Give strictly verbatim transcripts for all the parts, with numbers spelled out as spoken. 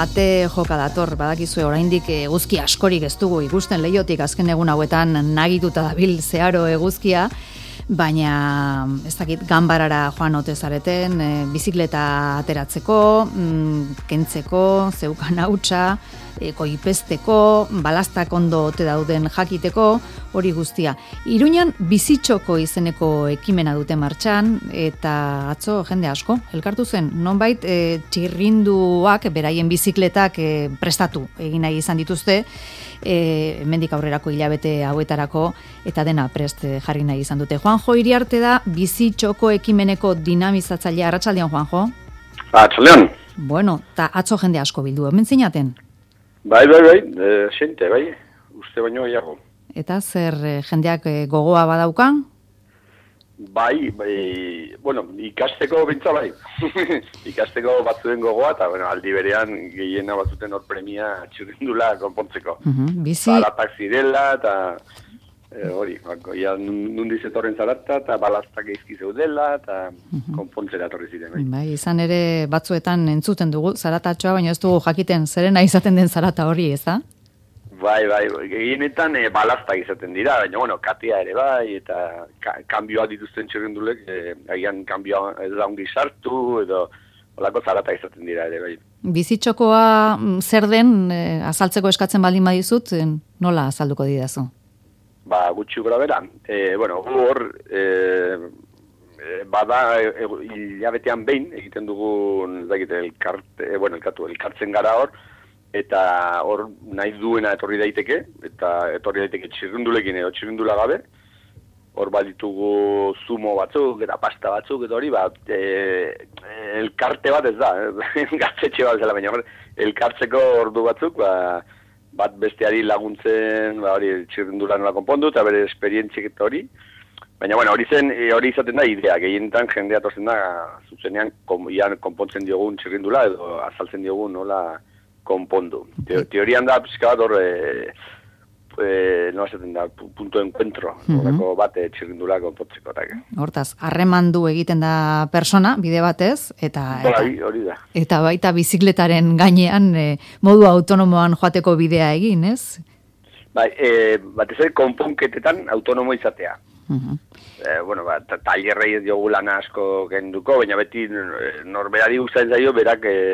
ate joka dator, badakizue oraindik eguzki askorik ez dugu ikusten leiotik azken egun hauetan nagituta dabil zeharo eguzkia, baina ez dakit ganbarara joan ote zareten, e, bizikleta ateratzeko, mm, kentzeko, zeukan hautsa, e, koipesteko, balastak ondo ote dauden jakiteko, hori guztia. Iruñan bizitxoko izeneko ekimena dute martxan, eta atzo jende asko, elkartu zen, nonbait e, txirrinduak, beraien bizikletak e, prestatu egin nahi izan dituzte, e, hemendik aurrerako hilabete hauetarako, eta dena prest jarri nahi izan dute. Juanjo Iriarte da bizitxoko ekimeneko dinamizatzailea. Arratsaldeon, Juanjo? Arratsaldeon. Bueno, eta atzo jende asko bildu, hemen zinaten? Bai, bai, bai, e, xente, bai, uste baino gehiago. Eta zer jendeak gogoa badaukan? Bai, bai, bueno, ikasteko bintza bai. Ikasteko batzuen gogoa, eta bueno, aldi berean gehiena batzuten hor premia txirrindula konpontzeko. Uh-huh. Bizi... Balatak zirela, eta e, hori, bako, ja, nundiz etorren zarata, eta balastak eizki zeudela, eta uh-huh. konpontzera etorri ziren. Bai. Bai, izan ere batzuetan entzuten dugu zaratatxoa, baina ez dugu jakiten zerena izaten den zarata hori, ez da? Bai, bai, gehienetan e, balastak izaten dira, baina, bueno, katea ere bai, eta ka, kanbioa dituzten txirrindulek, e, agian kanbioa ez da ongi sartu, edo olako zarata izaten dira ere bai. Bizitxokoa zer den, e, azaltzeko eskatzen baldin badizut, e, nola azalduko didazu? Ba, gutxi gora bera. E, bueno, hor, e, bada, e, hilabetean behin, egiten dugun, ez dakit, elkarte, e, bueno, elkatu, elkartzen gara hor, eta hor nahi duena etorri daiteke, eta etorri daiteke txirrindulekin edo txirrindula gabe, hor baditugu zumo batzuk, eta pasta batzuk, eta hori, bat, e, elkarte bat ez da, gaztetxe bat zela, baina hor, elkartzeko ordu batzuk, ba, bat besteari laguntzen, ba, hori txirrindula nola konpondu, eta bere esperientzik eta hori, baina, bueno, hori zen, hori izaten da idea, gehienetan jendea torzen da, zuzenean, kom, ian konpontzen diogun txirrindula, edo azaltzen diogun nola, konpondu. Te, teorian da, pizka bat hor, e, e, no esaten da, punto de encuentro, horreko bate txirrindula konpontzeko. Hortaz, harremandu egiten da persona, bide batez, eta, eta, hori da. Eta baita bizikletaren gainean e, modu autonomoan joateko bidea egin, ez? Bai, e, batez ere konponketetan autonomo izatea. Uh-huh. E, bueno, ba, tailerrei ez diogu lan asko genduko, baina beti norberari gustatzen zaio berak e,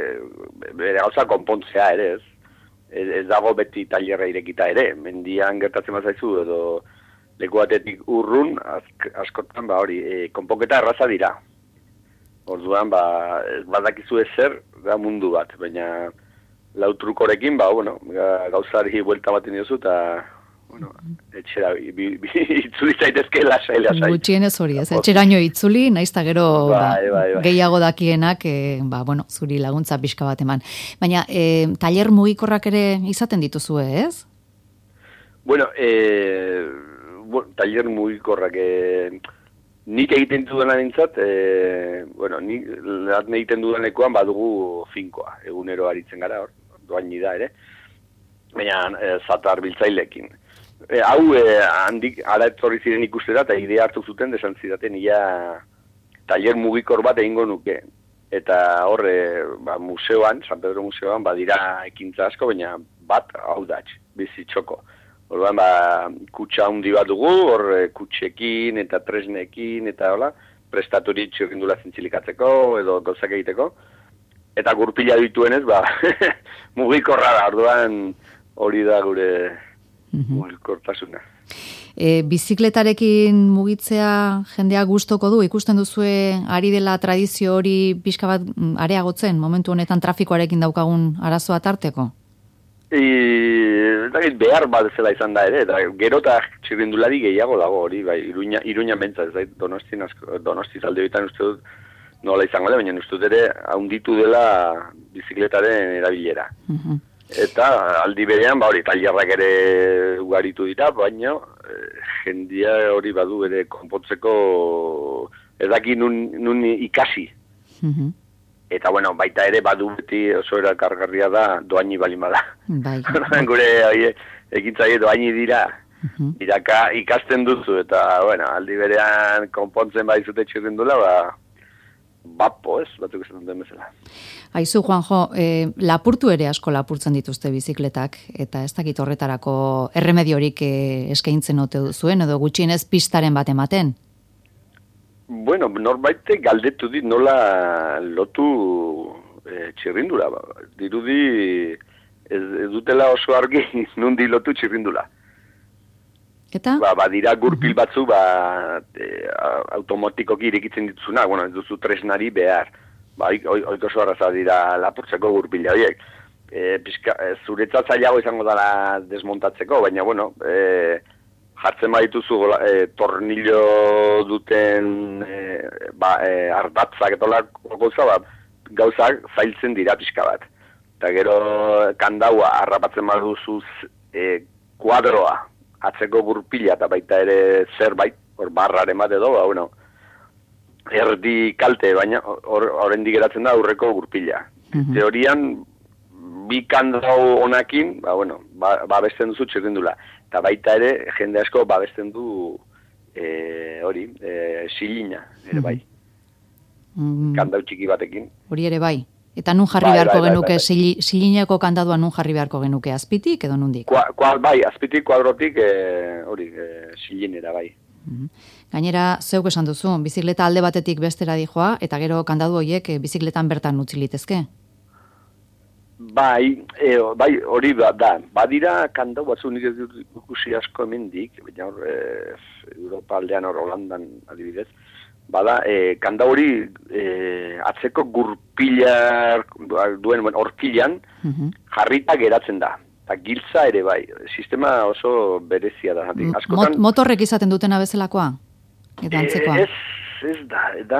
bere gauza konpontzea ere, ez? Ez, ez dago beti tailerra irekita ere, mendian gertatzen bazaizu edo leku batetik urrun, azk, askotan ba hori, e, konponketa erraza dira. Orduan, ba, ez badakizu ezer da mundu bat, baina lau trukorekin, ba, bueno, gauzari buelta baten diozu, eta bueno, etxera, bi, bi, itzuli zaitezke lasai, lasai. Gutxienez hori, ez, etxeraino itzuli, naizta gero bai, bai, bai. gehiago dakienak, e, ba, bueno, zuri laguntza pixka bat eman. Baina, e, tailer mugikorrak ere izaten dituzue, ez? Bueno, e, bueno tailer mugikorrak, e, nik egiten dudan nintzat, e, bueno, nik egiten dudanekoan badugu finkoa, egunero aritzen gara hor, doaini da ere, baina e, zatar biltzailekin. E, hau e, handik ara etorri ziren ikustera eta idea hartu zuten desan zidaten ia tailer mugikor bat egingo nuke. Eta horre, ba, museoan, San Pedro museoan, badira ekintza asko, baina bat hau da, bizitxoko. Orduan, ba, kutxa handi bat dugu, hor kutxekin eta tresnekin eta hola, prestaturik txirrindula zintzilikatzeko edo gauzak egiteko. Eta gurpila dituenez, ba, mugikorra da, orduan hori da gure mugikortasuna. E, bizikletarekin mugitzea jendea gustoko du, ikusten duzue ari dela tradizio hori pixka bat areagotzen, momentu honetan trafikoarekin daukagun arazoa tarteko? E, behar bat zela izan da ere, eta gero eta txirrindulari gehiago dago hori, bai, Iruña, Iruña mentza, ez da, donosti, donosti zalde bitan uste dut nola izango da, baina uste dut ere haunditu dela bizikletaren erabilera. Uh-huh. Eta aldi berean, ba hori, tailerrak ere ugaritu dira, baina eh, jendia hori badu ere konpontzeko ez daki nun, nun ikasi. Uh-huh. Eta bueno, baita ere badu beti oso erakargarria da doaini balima da. Bai. Gure ekintzaile doaini dira. Uh-huh. Iraka ikasten duzu eta bueno, aldi berean konpontzen badizute txirrindula, ba bapo, ez, batzuk esan den bezala. Aizu, Juanjo, e, lapurtu ere asko lapurtzen dituzte bizikletak, eta ez dakit horretarako erremediorik e, eskaintzen ote zuen, edo gutxienez pistaren bat ematen? Bueno, norbaite galdetu dit nola lotu e, txirrindula. Dirudi ez, ez dutela oso argi nundi lotu txirrindula. Eta? Ba, badira gurpil batzu, ba, e, automatikoki irekitzen dituzuna, bueno, ez duzu tresnari behar. Ba, oiko zoarraza dira lapurtzeko gurpila horiek. E, pizka, e, zuretzat zailago izango dela desmontatzeko, baina, bueno, e, jartzen badituzu e, tornillo duten e, ba, e, ardatzak etola gauza, ba, gauzak zailtzen dira pixka bat. Eta gero kandaua harrapatzen baduzuz e, kuadroa, atzeko gurpila eta baita ere zerbait, hor barraren bat edo, ba, bueno, erdi kalte, baina horrendik geratzen da aurreko gurpila. Mm-hmm. Teorian, bi kandau honakin, ba, bueno, ba, babesten duzu txirrindula. Eta baita ere, jende asko babesten du e, hori, e, silina, ere bai. Mm-hmm. Kandau txiki batekin. Hori ere bai. Eta nun jarri bai, beharko bai, genuke, bai, bai. Silineko kandadua nun jarri beharko genuke, azpitik edo nundik? Kua, kua, bai, azpitik, kuadrotik, e, hori, e, silinera, bai. Mm-hmm. Gainera, zeuk esan duzu, bizikleta alde batetik bestera dijoa, eta gero kandadu horiek e, bizikletan bertan utzilitezke? Bai, e, bai, hori da, da. Badira kandau batzu nik ez dut ikusi asko hemendik, baina hor, e, Europa aldean hor Holandan adibidez, bada, e, kanda hori e, atzeko gurpila duen horkilan mm-hmm. jarrita geratzen da. Eta giltza ere bai, sistema oso berezia da. Askotan, Mot, motorrek izaten dutena bezalakoa? Eta antzekoa? E, ez, ez da, da,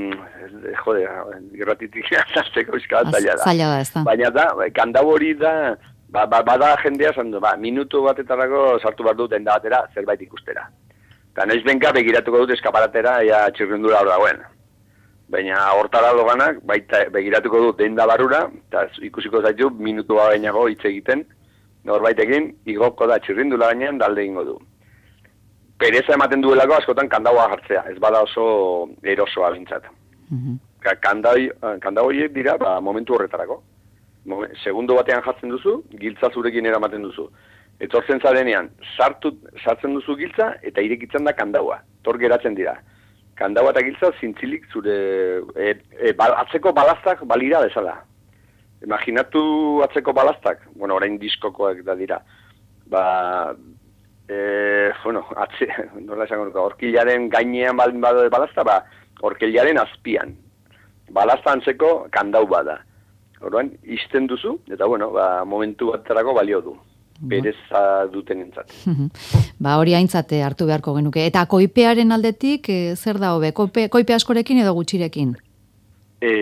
jode, gerratitik azteko izkala zaila da. Zaila da, ez da. Baina da, kanda hori da, ba, ba, bada jendea zandu, ba, minutu batetarako sartu behar dut enda batera zerbait ikustera. Eta noiz benka begiratuko dut eskaparatera ja txirrindula hor dagoen. Baina hortara doganak baita begiratuko dut denda barura, eta ikusiko zaitu minutu gainago hitz egiten, norbaitekin igoko da txirrindula gainean dalde egingo du. Pereza ematen duelako askotan kandaua jartzea, ez bada oso erosoa bintzat. Mm-hmm. Kandau horiek dira ba, momentu horretarako. Moment, segundo batean jartzen duzu, giltza zurekin eramaten duzu. Etortzen zarenean, sartu, sartzen duzu giltza eta irekitzen da kandaua. Tor geratzen dira. Kandaua eta giltza zintzilik zure e, e, bal, atzeko balaztak balira bezala. Imaginatu atzeko balaztak, bueno, orain diskokoak da dira. Ba, e, bueno, atze, nola esango nuka, orkilaren gainean baldin bado balazta, ba, orkilaren azpian. Balazta antzeko kandau bada. Orduan, izten duzu, eta bueno, ba, momentu baterako balio du. Bereza duten entzat. Ba, hori aintzate hartu beharko genuke. Eta koipearen aldetik, e, zer da hobe? Koipe, koipe askorekin edo gutxirekin? E,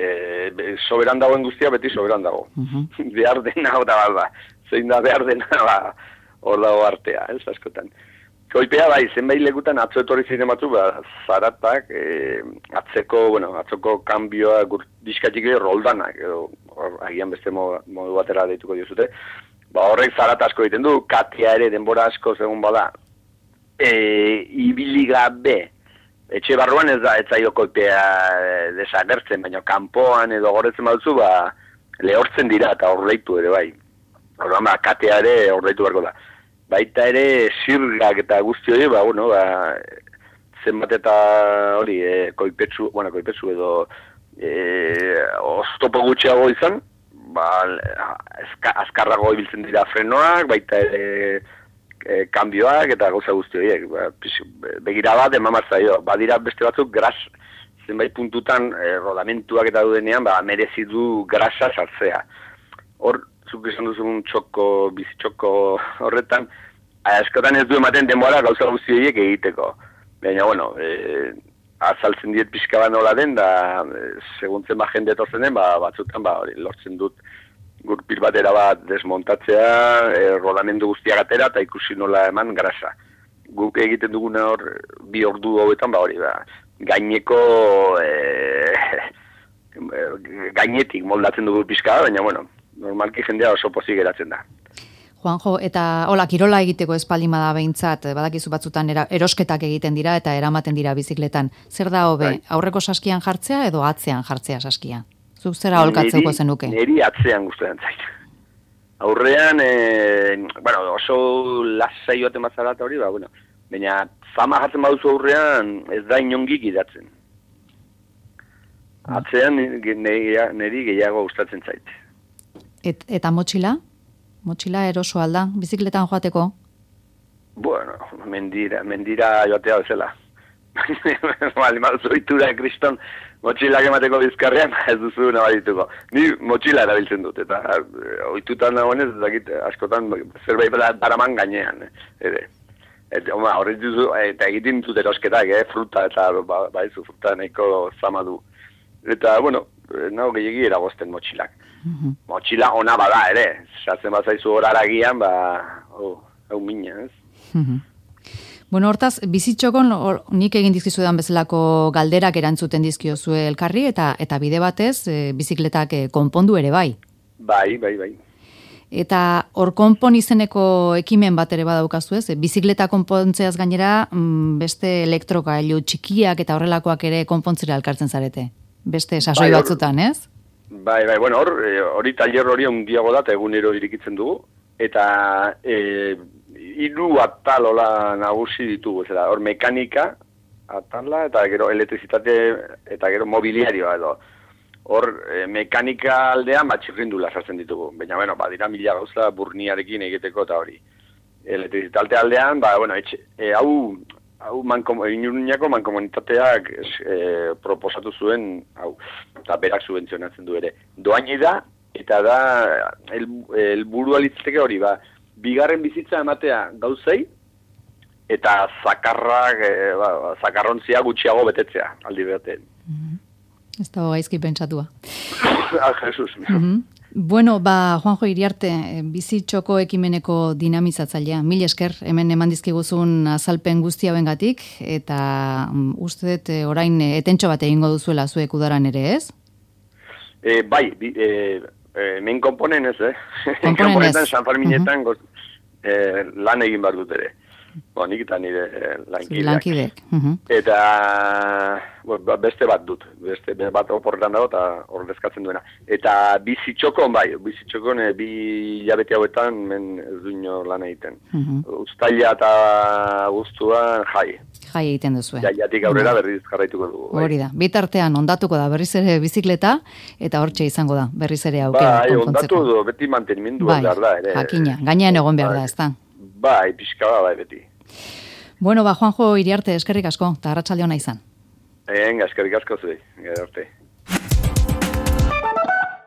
e, soberan dagoen guztia beti soberan dago. Uh-huh. Behar dena, eta balba. Zein da behar dena, ba, hor dago artea, ez askotan. Koipea bai, zenbait lekutan atzo etorri ziren batzu, ba, zaratak, e, atzeko, bueno, atzoko kanbioa diskatik roldanak, edo agian beste modu batera deituko diozute. Ba, horrek zarat asko egiten du, katea ere denbora asko segun bada. E, ibili gabe, etxe barruan ez da, ez zaio koipea desagertzen, baina kanpoan edo goretzen baduzu, ba, lehortzen dira eta horreitu ere bai. Horrean, ba, katea ere horreitu beharko da. Baita ere, zirgak eta guzti hori, ba, bueno, ba, zenbat eta hori, e, koipetsu, bueno, koipetsu edo e, oztopo gutxiago izan, ba, azkarrago ibiltzen dira frenoak, baita ere e, kanbioak eta gauza guzti horiek. Ba, begira bat, emamartzaio. Badira beste batzuk, gras, zenbait puntutan e, rodamentuak eta dudenean, ba, merezi du grasa sartzea. Hor, zuk esan duzun txoko, bizitxoko horretan, askotan ez du ematen denbora gauza guzti horiek egiteko. Baina, bueno, e, azaltzen diet pixka bat nola den, da, seguntzen ba jende etortzen den, ba, batzutan, ba, hori, lortzen dut gurpil batera bat desmontatzea, e, rodamendu guztiak atera, eta ikusi nola eman grasa. Guk egiten duguna hor, bi ordu hauetan, ba, hori, ba, gaineko, e, gainetik moldatzen dugu pixka, baina, bueno, normalki jendea oso pozik geratzen da. Juanjo, eta hola, kirola egiteko espaldin bada behintzat, badakizu batzutan era, erosketak egiten dira eta eramaten dira bizikletan. Zer da hobe, bai. Aurreko saskian jartzea edo atzean jartzea saskia? Zuk zera holkatzeuko zenuke? Neri atzean guztetan zait. Aurrean, e, bueno, oso lasai joaten bazara eta hori, ba, bueno, baina fama jartzen baduzu aurrean ez da inongik idatzen. Atzean neri gehiago gustatzen zait. Et, eta motxila? Motxila eroso alda, bizikletan joateko? Bueno, mendira, mendira joatea bezala. Bali, maduzu itura kriston motxilak emateko bizkarrean, ez duzu nabarituko. Ni motxila erabiltzen dut, eta ohitutan nagoenez, askotan zerbait daraman gainean. Ere. Eta horret duzu, eta egiten dut erosketak, eh, fruta, eta ba, baizu, fruta nahiko zama du. Eta, bueno, nago gehiagi eragozten motxilak. Mm-hmm. Motxila ona bada, ere. Sartzen bazaizu horaragian, ba, oh, hau mina, ez? Mm-hmm. Bueno, hortaz, bizitzokon or, nik egin dizkizudan bezalako galderak erantzuten dizkiozue elkarri, eta eta bide batez, e, bizikletak e, konpondu ere bai. Bai, bai, bai. Eta hor konpon izeneko ekimen bat ere badaukazu ez? E, bizikleta konpontzeaz gainera, mm, beste elektrogailu txikiak eta horrelakoak ere konpontzera elkartzen zarete. Beste sasoi bai, batzutan, ez? Bai, bai, bueno, hor, hori taller hori ondiago da, eta egunero irikitzen dugu, eta e, hiru atal hola nagusi ditugu, zera, hor mekanika atala, eta gero elektrizitate, eta gero mobiliarioa edo. Hor, e, mekanika aldean bat txirrindula sartzen ditugu, baina, bueno, badira mila gauza burniarekin egiteko eta hori. Elektrizitate aldean, ba, bueno, etxe, e, hau, hau inurniako mankomunitateak e, proposatu zuen, hau, eta berak subentzionatzen du ere. Doaini da, eta da, helburua el, litzateke hori, ba, bigarren bizitza ematea gauzei, eta zakarrak, e, ba, zakarrontzia gutxiago betetzea, aldi behaten. Mm-hmm. Ez da gaizki pentsatua. Ah, Jesus. Mm-hmm. Bueno, ba, Juanjo Iriarte, bizitzoko ekimeneko dinamizatzailea. Mil esker, hemen eman dizkiguzun azalpen guzti hauengatik, eta um, uste dut orain etentxo bat egingo duzuela zuek udaran ere, ez? E, bai, bi, e, e, men konponen ez, eh? Konponen ez. San Ferminetan uh-huh. e, lan egin behar dut ere. Bo, nik eta nire lankideak. Lankidek. Uh-huh. Eta bo, beste bat dut. Beste bat oporretan dago eta ordezkatzen duena. Eta bizitzokon, bai, bizitzokon e, bi hilabete hauetan men ez duino lan egiten. Uh-huh. Uztaila eta guztuan jai. Jai egiten duzu. Jaiatik aurrera berriz jarraituko dugu. Bai. Hori da. Bitartean ondatuko da berriz ere bizikleta eta hortxe izango da berriz ere aukera konpontzeko. Bai, ondatu du, beti mantenimendu bai, behar da. Ere. Jakina, gainean egon behar da, ez da. Bai, pixka bai, beti. Bueno, ba, Juanjo Iriarte, eskerrik asko, eta arratsalde ona izan. Venga, eskerrik asko zuei, gero arte.